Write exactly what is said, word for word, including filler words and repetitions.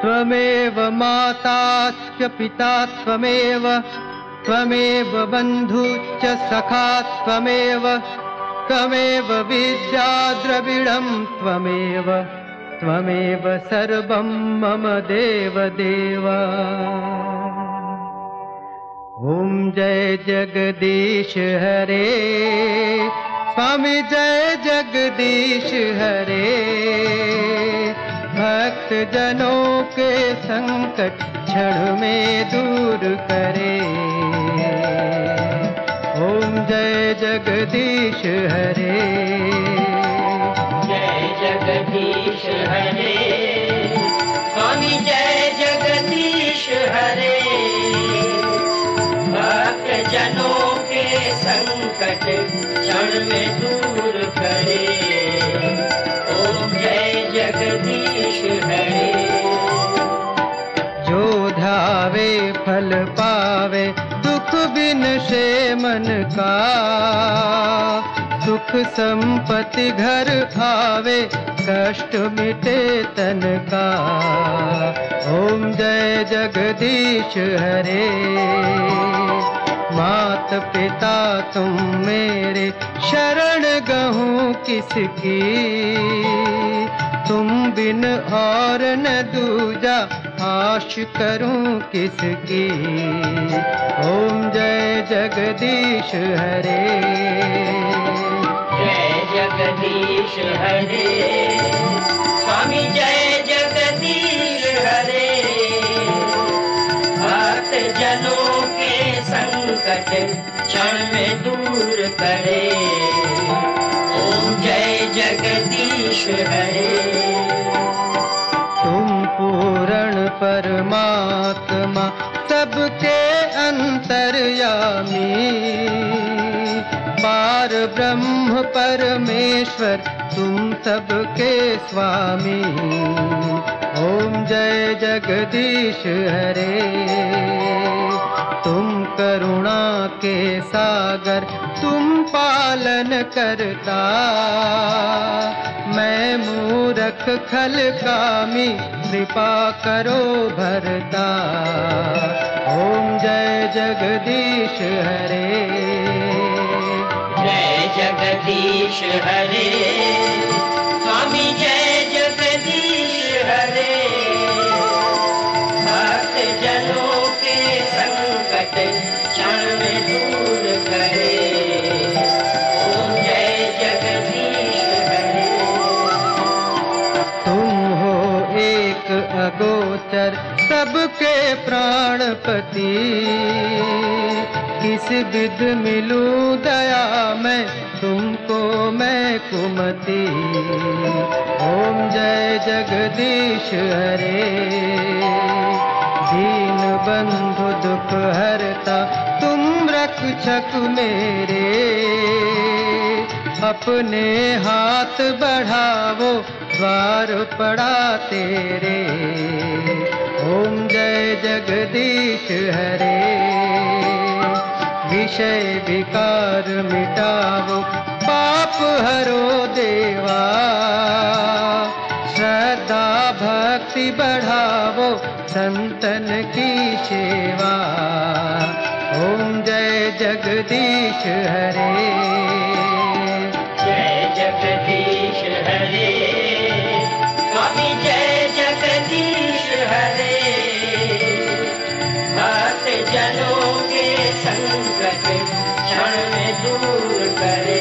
त्वमेव माता च पिता त्वमेव, त्वमेव बन्धुश्च सखा त्वमेव, त्वमेव विद्या द्रविणं त्वमेव, त्वमेव सर्वं मम देव देव। ओम जय जगदीश हरे, स्वामी जय जगदीश हरे। भक्त जनों के संकट क्षण में दूर करे। ओम जय जगदीश हरे, जय जगदीश हरे, स्वामी जय जगदीश हरे। भक्त जनों के संकट क्षण में दूर करे। ओम जय जगदीश हरे। जो ध्यावे फल पावे, दुख बिन से मन का, सुख संपत्ति घर आवे, कष्ट मिटे तन का। ओम जय जगदीश हरे। मात पिता तुम मेरे, शरण गहूँ किसकी, तुम बिन और न दूजा, आश करूं किसकी। ओम जय जगदीश हरे, जय जगदीश हरे, स्वामी जय जगदीश हरे। भक्त जनों के संकट क्षण में दूर करे। ओम जय जगदीश हरे। तुम पूर्ण परमात्मा, सबके अंतर्यामी, पार ब्रह्म परमेश्वर, तुम सबके स्वामी। ओम जय जगदीश हरे। तुम करुणा के सागर, तुम पालन करता, मैं मूरख खल कामी, कृपा करो भरता। ओम जय जगदीश हरे, जय जगदीश हरे, स्वामी जय जगदीश हरे। भक्त जनों के संकट क्षण में दूर करे। ओम जय जगदीश हरे। तुम हो एक अगोचर, सबके प्राणपति, किस विध मिलूं दया मैं, तुमको मैं कुमति। ओम जय जगदीश हरे। दीन बंधु दुख हरता, तुम रक्षक मेरे, अपने हाथ बढ़ावो, द्वार पड़ा तेरे। ओम जय जगदीश हरे। विषय विकार मिटावो, पाप हरो देवा, श्रद्धा भक्ति बढ़ावो, संतन की सेवा। ओम जय जगदीश हरे, जय जगदीश हरे, स्वामी जय जगदीश हरे। भक्त जनों के संकट क्षण में दूर करे।